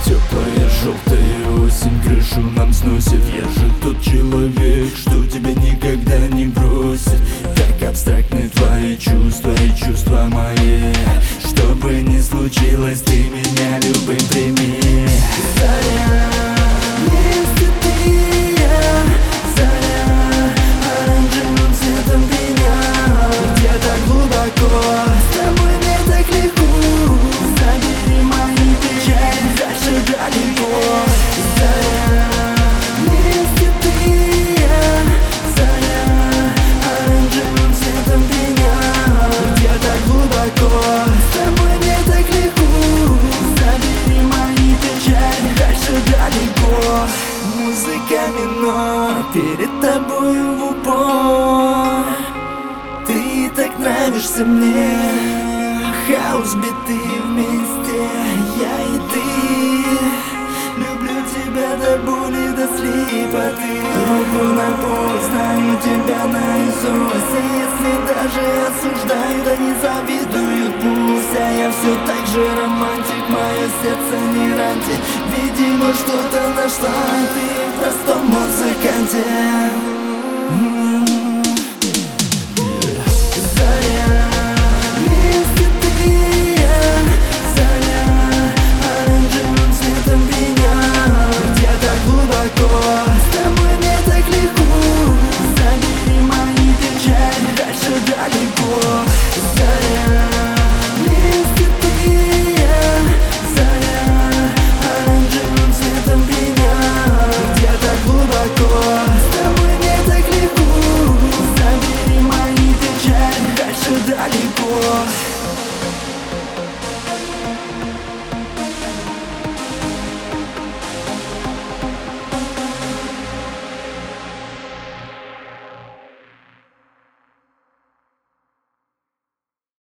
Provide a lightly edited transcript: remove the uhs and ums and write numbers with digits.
Теплая желтая осень крышу нам сносит. Я же тот человек, что тебя никогда не бросит. Так абстрактны твои чувства и чувства мои. Что бы ни случилось, ты меня любым прими. Заря, вместе ты и я. Заря, оранжевым цветом меня. Где-то глубоко, с тобой мне так легко. Забери мои печали, дальше далеко. Заря, вместе ты и я. Заря, оранжевым цветом меня. Где-то глубоко, с тобой мне так легко. Забери мои печали, дальше далеко. Музыка минор, перед тобою в упор. Ты так нравишься мне. Хаус, биты вместе, я и ты. Люблю тебя до боли, до слепоты. Руку на пол, знаю тебя наизусть. И если даже осуждают, они завидуют пусть. А я все так же романтик, мое сердце не раньше. Видимо, что-то нашла ты в простом музыканте.